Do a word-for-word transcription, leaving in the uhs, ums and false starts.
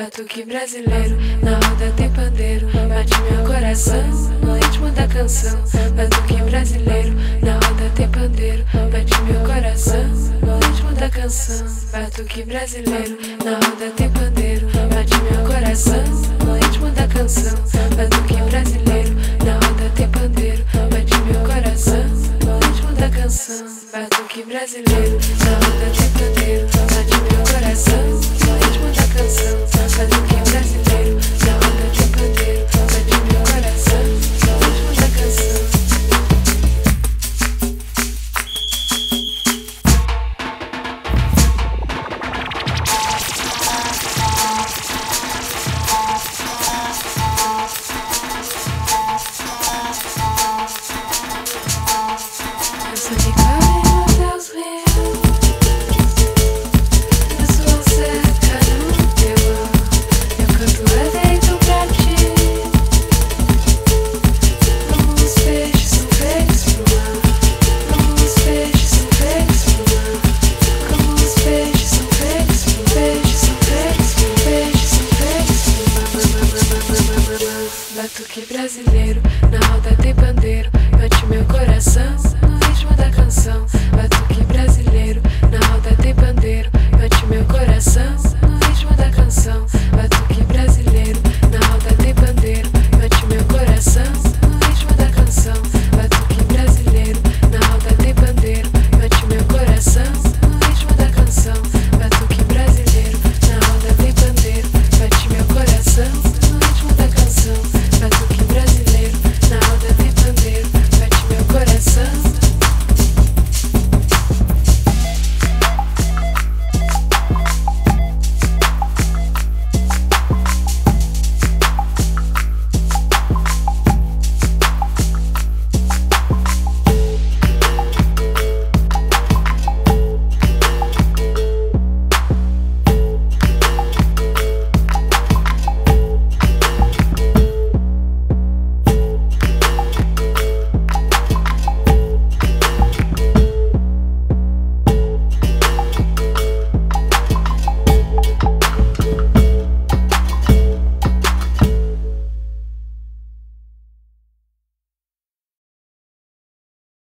Batuque brasileiro, na roda tem pandeiro, bate meu coração no ritmo da canção. Batuque brasileiro, na roda tem pandeiro, bate meu coração no ritmo da canção. Batuque brasileiro, na roda tem pandeiro, bate meu coração no ritmo da canção. Batuque brasileiro, na roda tem pandeiro, bate meu coração no ritmo da canção. Batuque brasileiro, na roda tem pandeiro, bate meu coração no ritmo da canção. Batuque brasileiro, na roda tem pandeiro, bate meu coração no ritmo da canção. Eu sou de Cabo e Deus meu, eu sou certa no teu ar. Eu canto é feito pra ti, como os peixes são feitos pro mar, como os peixes são feitos pro mar, como os peixes são feitos pro peixes são feitos pro peixes são feitos pro mar. Batuque brasileiro,